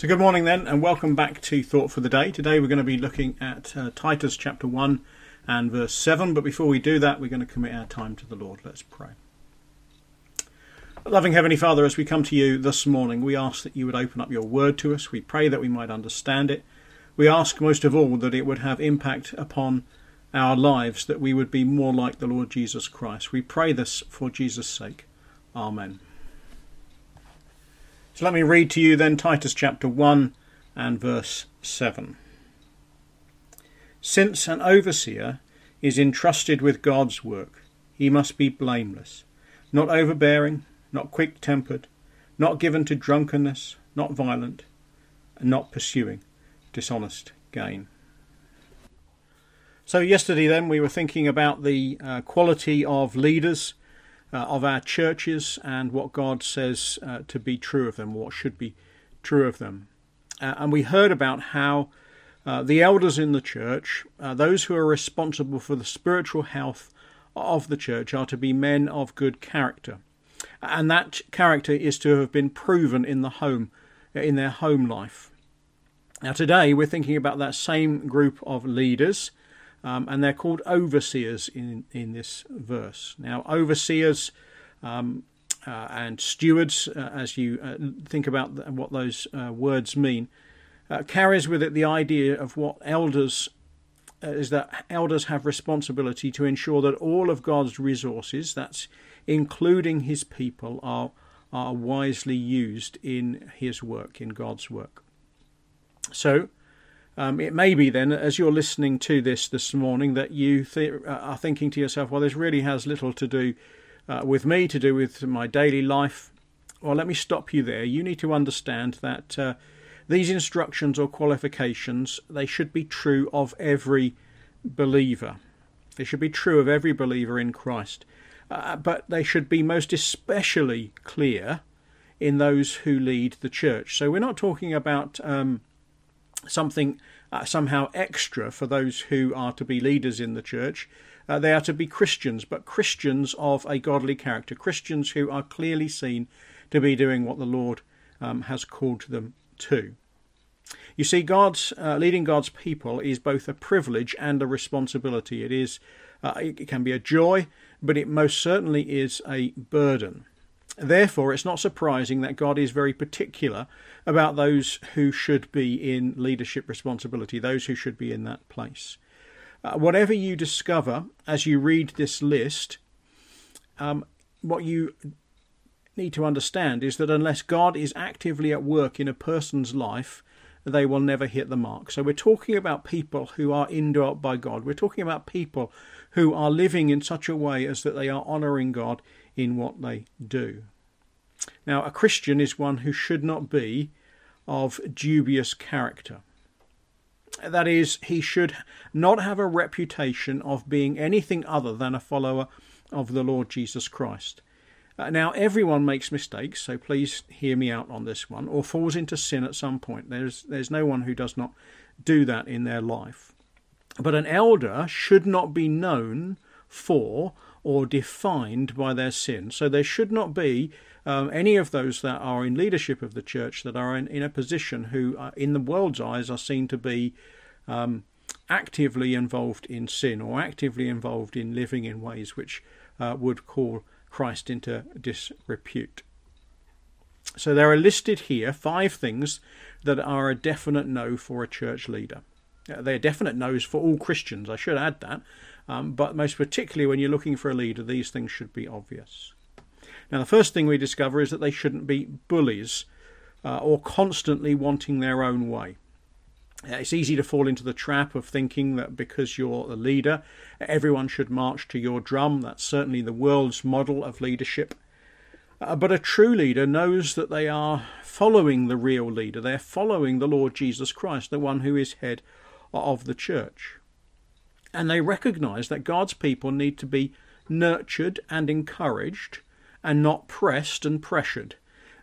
So good morning then, and welcome back to Thought for the Day. Today we're going to be looking at Titus chapter 1 and verse 7. But before we do that, we're going to commit our time to the Lord. Let's pray. Loving Heavenly Father, as we come to you this morning, we ask that you would open up your word to us. We pray that we might understand it. We ask most of all that it would have impact upon our lives, that we would be more like the Lord Jesus Christ. We pray this for Jesus' sake. Amen. So let me read to you then Titus chapter 1 and verse 7. Since an overseer is entrusted with God's work, he must be blameless, not overbearing, not quick-tempered, not given to drunkenness, not violent, and not pursuing dishonest gain. So yesterday then we were thinking about the quality of leaders of our churches and what God says to be true of them, what should be true of them. And we heard about how the elders in the church, those who are responsible for the spiritual health of the church, are to be men of good character. And that character is to have been proven in the home, in their home life. Now today we're thinking about that same group of leaders, and they're called overseers in this verse. Now overseers and stewards, as you think about what those words mean, carries with it the idea of what elders is, that elders have responsibility to ensure that all of God's resources, that's including his people, are wisely used in his work, in God's work. So it may be then, as you're listening to this morning, that you are thinking to yourself, well, this really has little to do with me, to do with my daily life. Well, let me stop you there. You need to understand that these instructions or qualifications, they should be true of every believer. They should be true of every believer in Christ. But they should be most especially clear in those who lead the church. So we're not talking about something somehow extra for those who are to be leaders in the church. They are to be Christians, but Christians of a godly character, Christians who are clearly seen to be doing what the Lord has called them to. You see, leading God's people is both a privilege and a responsibility. It can be a joy, but it most certainly is a burden. Therefore, it's not surprising that God is very particular about those who should be in leadership responsibility, those who should be in that place. Whatever you discover as you read this list, what you need to understand is that unless God is actively at work in a person's life, they will never hit the mark. So we're talking about people who are indwelt by God. We're talking about people who are living in such a way as that they are honouring God in what they do. Now, a Christian is one who should not be of dubious character. That is, he should not have a reputation of being anything other than a follower of the Lord Jesus Christ. Now, everyone makes mistakes, so please hear me out on this one, or falls into sin at some point. There's no one who does not do that in their life. But an elder should not be known for or defined by their sin. So there should not be any of those that are in leadership of the church that are in a position who, in the world's eyes, are seen to be actively involved in sin or actively involved in living in ways which would call Christ into disrepute. So there are listed here 5 things that are a definite no for a church leader. They're definite no's for all Christians, I should add that, but most particularly when you're looking for a leader, these things should be obvious. Now, the first thing we discover is that they shouldn't be bullies or constantly wanting their own way. It's easy to fall into the trap of thinking that because you're the leader, everyone should march to your drum. That's certainly the world's model of leadership. But a true leader knows that they are following the real leader. They're following the Lord Jesus Christ, the one who is head of the church. And they recognise that God's people need to be nurtured and encouraged and not pressed and pressured.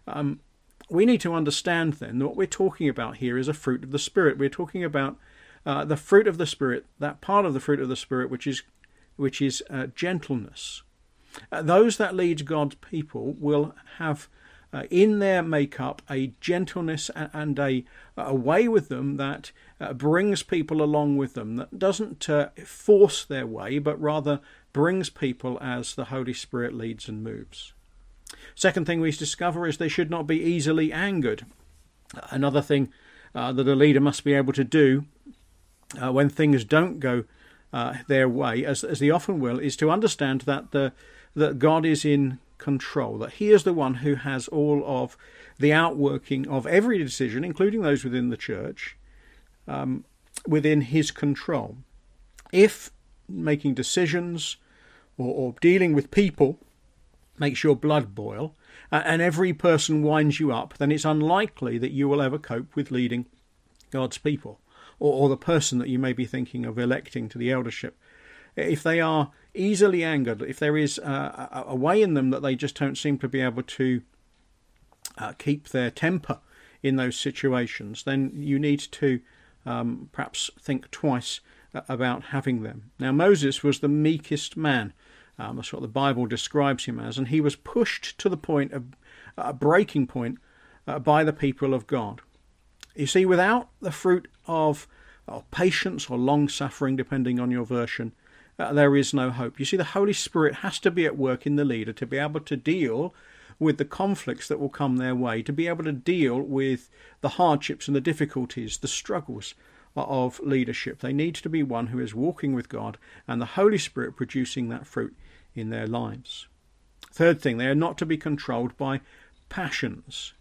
We need to understand then that what we're talking about here is a fruit of the Spirit. We're talking about the fruit of the Spirit, that part of the fruit of the Spirit which is gentleness. Those that lead God's people will have in their makeup a gentleness and a way with them that brings people along with them, that doesn't force their way, but rather brings people as the Holy Spirit leads and moves. Second thing we discover is they should not be easily angered. Another thing that a leader must be able to do when things don't go their way, as they often will, is to understand that God is in control, that he is the one who has all of the outworking of every decision, including those within the church, within his control. If making decisions or dealing with people makes your blood boil, and every person winds you up, then it's unlikely that you will ever cope with leading God's people, or the person that you may be thinking of electing to the eldership. If they are easily angered, if there is a way in them that they just don't seem to be able to keep their temper in those situations, then you need to perhaps think twice about having them. Now, Moses was the meekest man. That's what the Bible describes him as, and he was pushed to the point of a breaking point by the people of God. You see, without the fruit of patience or long-suffering, depending on your version, there is no hope. You see, the Holy Spirit has to be at work in the leader to be able to deal with the conflicts that will come their way, to be able to deal with the hardships and the difficulties, the struggles of leadership. They need to be one who is walking with God and the Holy Spirit producing that fruit in their lives. Third thing, they are not to be controlled by passions.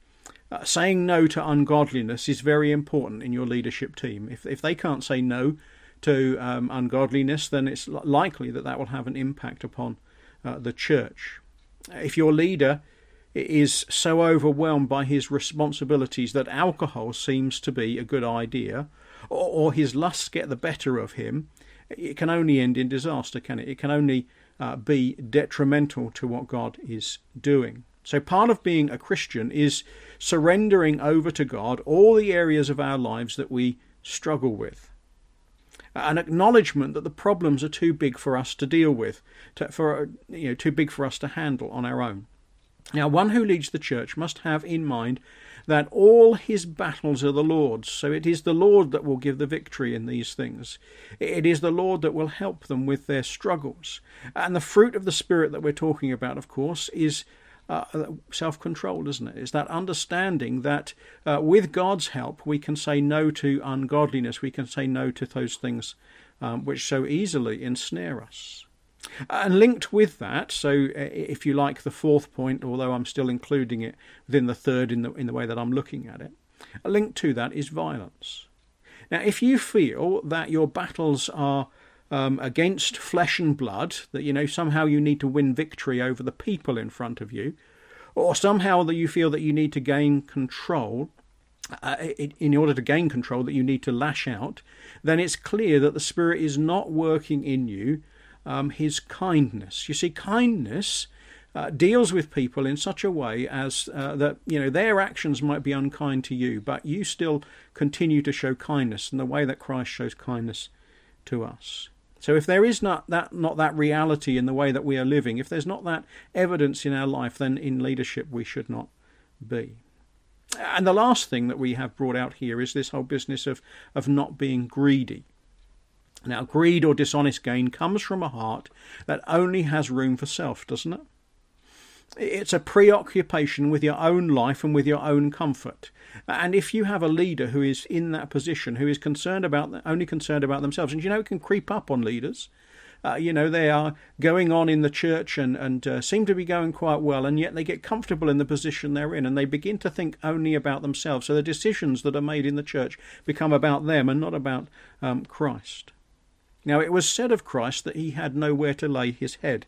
Saying no to ungodliness is very important in your leadership team. If they can't say no to ungodliness, then it's likely that will have an impact upon the church. If your leader is so overwhelmed by his responsibilities that alcohol seems to be a good idea, or his lusts get the better of him, it can only end in disaster, can it? It can only be detrimental to what God is doing. So part of being a Christian is surrendering over to God all the areas of our lives that we struggle with. An acknowledgement that the problems are too big for us to deal with, too big for us to handle on our own. Now, one who leads the church must have in mind that all his battles are the Lord's. So it is the Lord that will give the victory in these things. It is the Lord that will help them with their struggles. And the fruit of the Spirit that we're talking about, of course, is self-control, isn't it? It's that understanding that with God's help we can say no to ungodliness. We can say no to those things which so easily ensnare us. And linked with that, so if you like, the fourth point, although I'm still including it within the third in the way that I'm looking at it, a link to that is violence. Now, if you feel that your battles are against flesh and blood, that somehow you need to win victory over the people in front of you, or somehow that you feel that you need to gain control, in order to gain control that you need to lash out, then it's clear that the Spirit is not working in you his kindness. You see, kindness deals with people in such a way as that their actions might be unkind to you, but you still continue to show kindness in the way that Christ shows kindness to us. So if there is not that reality in the way that we are living, if there's not that evidence in our life, then in leadership we should not be. And the last thing that we have brought out here is this whole business of not being greedy. Now, greed or dishonest gain comes from a heart that only has room for self, doesn't it? It's a preoccupation with your own life and with your own comfort. And if you have a leader who is in that position, who is only concerned about themselves, and it can creep up on leaders. They are going on in the church and seem to be going quite well, and yet they get comfortable in the position they're in, and they begin to think only about themselves. So the decisions that are made in the church become about them and not about Christ. Now, it was said of Christ that he had nowhere to lay his head.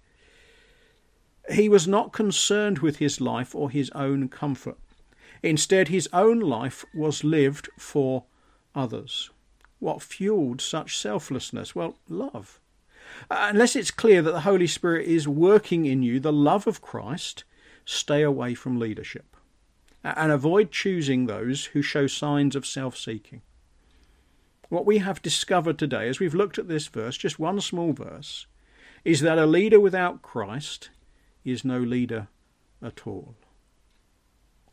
He was not concerned with his life or his own comfort. Instead, his own life was lived for others. What fueled such selflessness? Well, love. Unless it's clear that the Holy Spirit is working in you the love of Christ, stay away from leadership and avoid choosing those who show signs of self-seeking. What we have discovered today, as we've looked at this verse, just one small verse, is that a leader without Christ is no leader at all.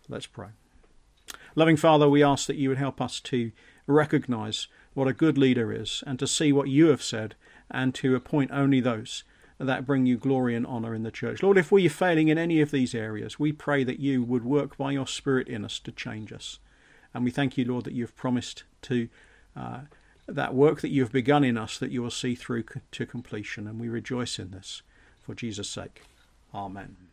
Let's pray. Loving Father, we ask that you would help us to recognise what a good leader is, and to see what you have said, and to appoint only those that bring you glory and honour in the church. Lord, if we are failing in any of these areas, we pray that you would work by your Spirit in us to change us. And we thank you, Lord, that you have promised to that work that you have begun in us, that you will see through to completion. And we rejoice in this for Jesus' sake. Amen.